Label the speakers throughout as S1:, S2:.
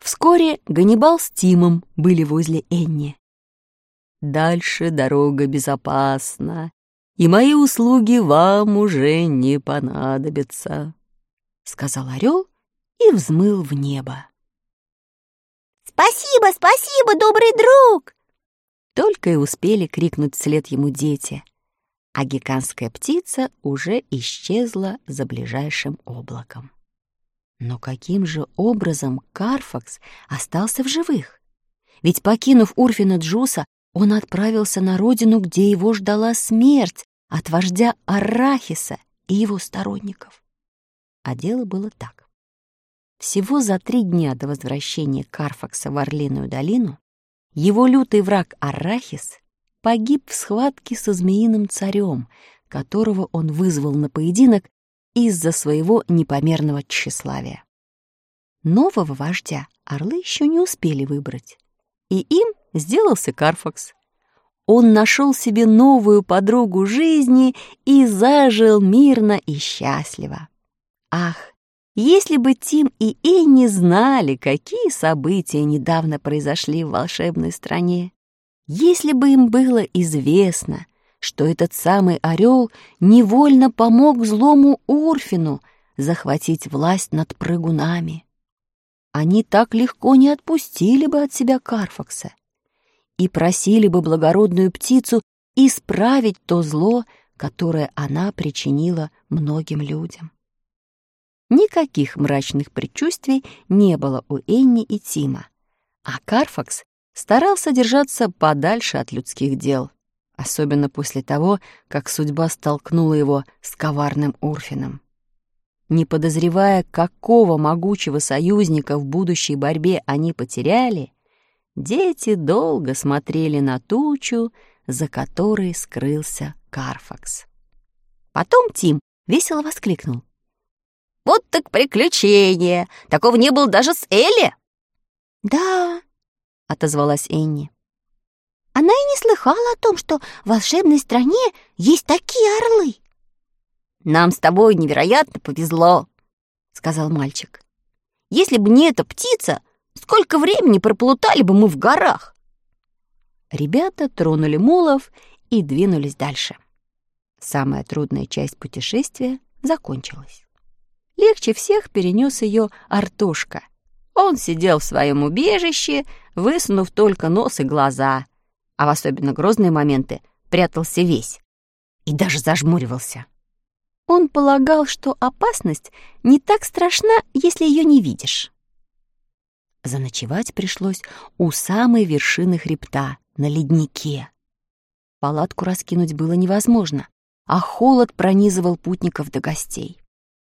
S1: Вскоре Ганнибал с Тимом были возле Энни. «Дальше дорога безопасна, и мои услуги вам уже не понадобятся», — сказал орел и взмыл в небо.
S2: «Спасибо, спасибо, добрый друг!»
S1: Только и успели крикнуть вслед ему дети, а гигантская птица уже исчезла за ближайшим облаком. Но каким же образом Карфакс остался в живых? Ведь, покинув Урфина Джуса, он отправился на родину, где его ждала смерть от вождя Аррахиса и его сторонников. А дело было так. Всего за 3 дня до возвращения Карфакса в Орлиную долину его лютый враг Аррахис погиб в схватке со Змеиным царем, которого он вызвал на поединок из-за своего непомерного тщеславия. Нового вождя орлы еще не успели выбрать, и им сделался Карфакс. Он нашел себе новую подругу жизни и зажил мирно и счастливо. Ах, если бы Тим и Энни знали, какие события недавно произошли в волшебной стране, если бы им было известно, что этот самый орел невольно помог злому Урфину захватить власть над прыгунами, они так легко не отпустили бы от себя Карфакса и просили бы благородную птицу исправить то зло, которое она причинила многим людям. Никаких мрачных предчувствий не было у Энни и Тима, а Карфакс старался держаться подальше от людских дел, особенно после того, как судьба столкнула его с коварным Урфином. Не подозревая, какого могучего союзника в будущей борьбе они потеряли, дети долго смотрели на тучу, за которой скрылся Карфакс. Потом Тим весело воскликнул: «Вот так приключение! Такого не было даже с Элли!»
S2: «Да», —
S1: отозвалась Энни.
S2: она и не слыхала о том, что в волшебной стране есть такие орлы.
S1: «Нам с тобой невероятно повезло», — сказал мальчик. «Если бы не эта птица, сколько времени проплутали бы мы в горах!» Ребята тронули мулов и двинулись дальше. Самая трудная часть путешествия закончилась. Легче всех перенес ее Артошка. Он сидел в своем убежище, высунув только нос и глаза, а в особенно грозные моменты прятался весь и даже зажмуривался. Он полагал, что опасность не так страшна, если ее не видишь. Заночевать пришлось у самой вершины хребта, на леднике. Палатку раскинуть было невозможно, а холод пронизывал путников до гостей.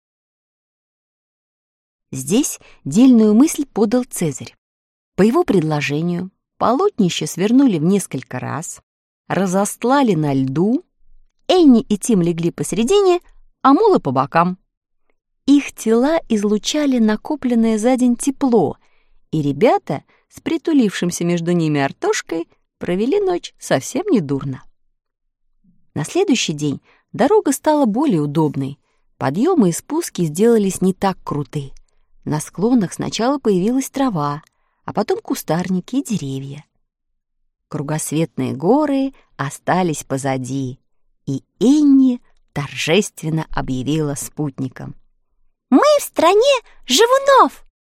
S1: Здесь дельную мысль подал Цезарь. По его предложению полотнище свернули в несколько раз, разостлали на льду, Энни и Тим легли посередине, а мулы по бокам. Их тела излучали накопленное за день тепло, и ребята с притулившимся между ними Артошкой провели ночь совсем недурно. На следующий день дорога стала более удобной, подъемы и спуски сделались не так круты. На склонах сначала появилась трава, а потом кустарники и деревья. Кругосветные горы остались позади, и Энни торжественно объявила спутникам:
S2: «Мы в стране живунов!»